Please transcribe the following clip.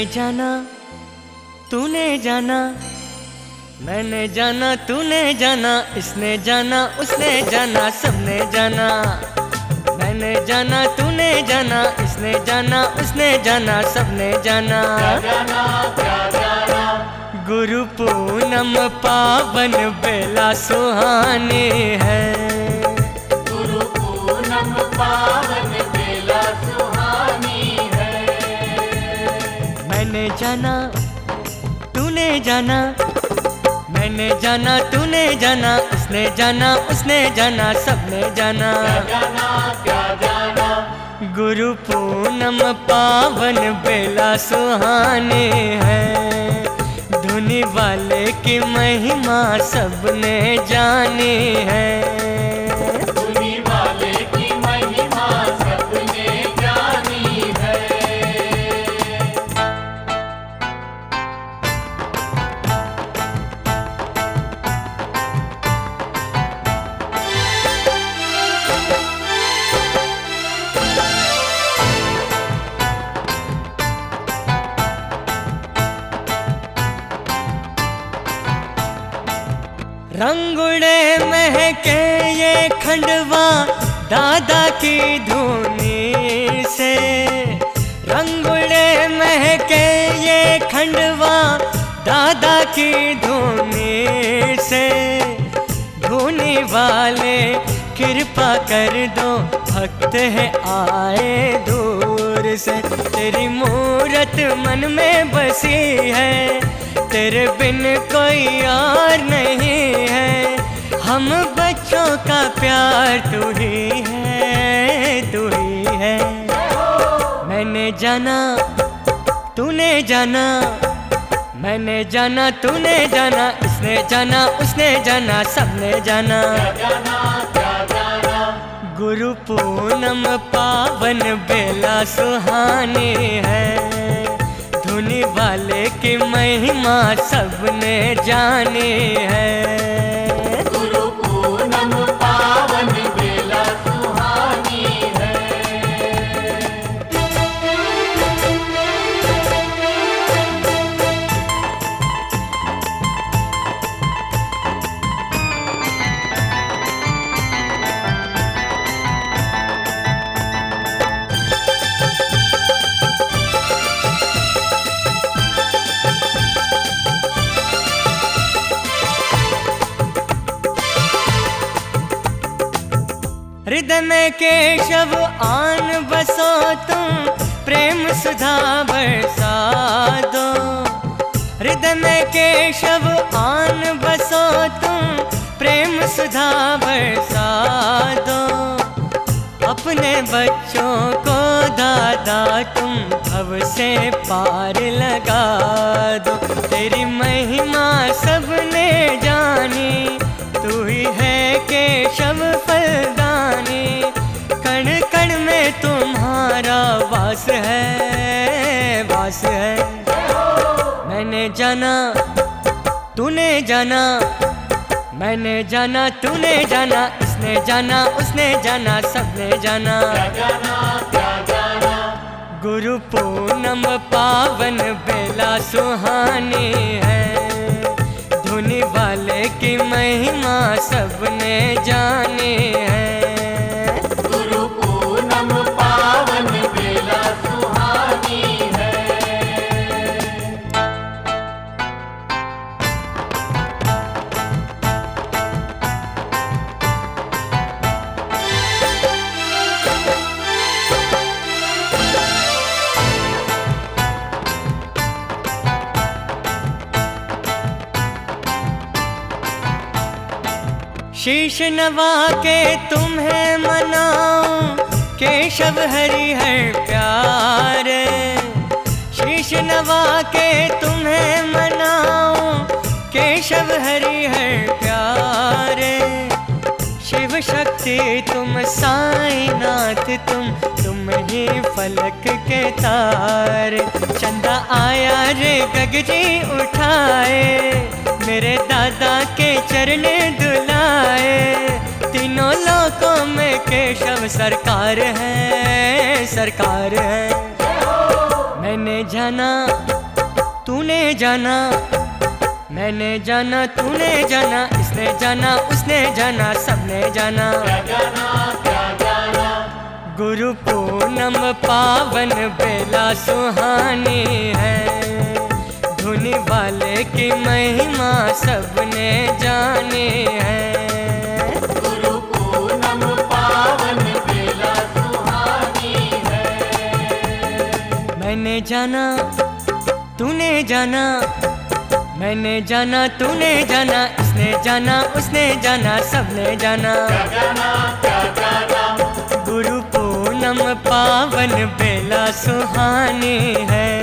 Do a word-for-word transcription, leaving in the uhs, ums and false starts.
जाना तूने जाना, मैंने जाना तूने जाना, इसने जाना उसने जाना, सबने जाना। मैंने जाना तूने जाना, इसने जाना उसने जाना, सबने जाना। गुरु पूनम पावन बेला सुहानी है, गुरु पूनम पावन बेला सुहानी है। मैंने जाना तूने जाना, मैंने जाना तूने जाना, इसने जाना उसने जाना, सबने जाना। जाना क्या जाना, गुरु पूनम पावन बेला सुहानी है, धुनी वाले की महिमा सबने जानी है। धुनी वाले की महिमा सबने जानी है। रंगुड़े महके ये खंडवा दादा की धुनी से, रंगुड़े महके ये खंडवा दादा की धुनी से। धुनी वाले कृपा कर दो, भक्त है आए दूर से। तेरी मूरत मन में बसी है, तेरे बिन कोई और नहीं है। हम बच्चों का प्यार तू ही है, तू ही है। मैंने जाना तूने जाना, मैंने जाना तूने जाना, इसने जाना उसने जाना, सबने जाना। जाना क्या जाना, गुरु पूनम पावन बेला सुहानी है, धुनी वाले की महिमा सबने जानी है। गुरु पूनम पावन बेला सुहानी है। हृदय में केशव आन बसो तुम, प्रेम सुधा बरसा दो। हृदय में केशव आन बसो तुम, प्रेम सुधा बरसा दो। अपने बच्चों को दादा तुम भव से पार लगा दो। तेरी महिमा सबने जानी, तू ही है केशव फलदानी। कण कण में तुम्हारा वास है, वास है। मैंने जाना तूने जाना, मैंने जाना तूने जाना, इसने जाना उसने जाना, सबने जाना। जाना क्या जाना, गुरु पूनम पावन बेला सुहानी है, धुनी वाले की महिमा सबने जानी है। गुरु पूनम पावन बेला सुहानी है। शीश नवा के तुम्हें मनाऊं, केशव हरि है प्यारे। शीश नवा के तुम्हें मनाऊं, केशव हरि है प्यारे। शिव शक्ति तुम साईनाथ तुम, तुम ही फलक के तारे। चंदा आया रे गगरी उठाए, मेरे दादा के चरण दुलाए। तीनों लोकों में केशव सरकार है, सरकार है। मैंने जाना तूने जाना, मैंने जाना तूने जाना, इसने जाना उसने जाना, सबने जाना। क्या जाना क्या जाना, गुरु पूनम पावन बेला सुहानी है, धुनी वाले की महिमा सबने जानी है। गुरु पूनम पावन बेला सुहानी है। मैंने जाना तूने जाना, मैंने जाना तूने जाना, इसने जाना उसने जाना, सबने जाना। क्या जाना क्या जाना, गुरु पूनम पावन बेला सुहानी है।